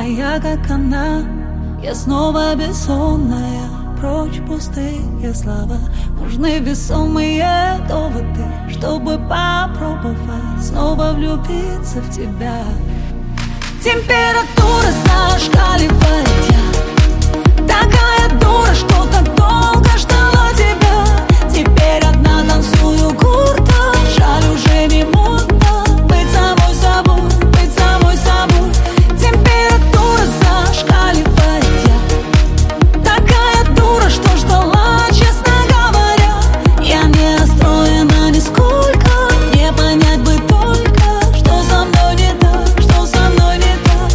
а я как она. Я снова бессонная, прочь пустые слова. Нужны весомые доводы, чтобы попробовать снова влюбиться в тебя. Температура зашкаливает, я такая дура, что так долго ждала тебя. Теперь одна танцую гурта, жаль, уже не модно быть самой собой, быть самой собой. Температура зашкаливает, я такая дура, что ждала, честно говоря. Я не расстроена нисколько, не понять бы только, что со мной не так, что со мной не так.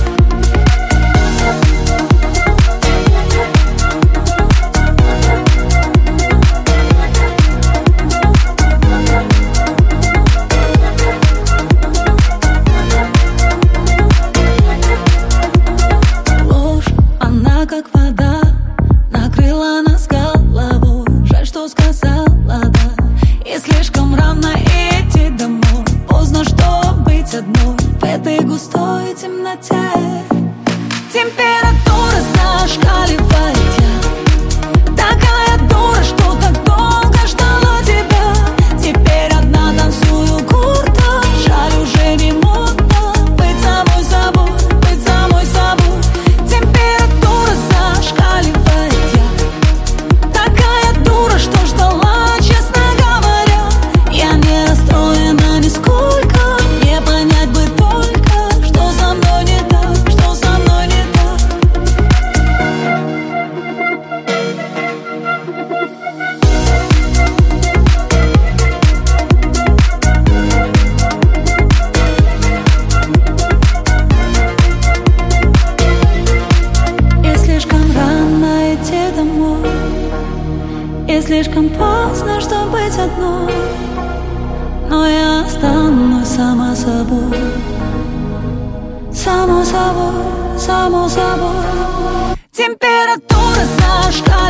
Ложь, она как вода, накрыла нас головой. Жаль, что сказала да, и слишком рано идти домой. Поздно, что быть одной в этой густой темноте. Температура зашкаливает, я такая дура, что так долго ждала тебя. Теперь одна танцую гурта, жаль, уже не модно быть самой собой, быть самой собой. Температура зашкаливает, я такая дура, что ждала, честно говоря. Я не расстроена нисколько, не понять бы только, что со мной не так, что со мной не так. И слишком рано идти домой, и слишком поздно, чтобы быть одной. Но я останусь сама собой, само собой, само собой. Температура зашкаливает,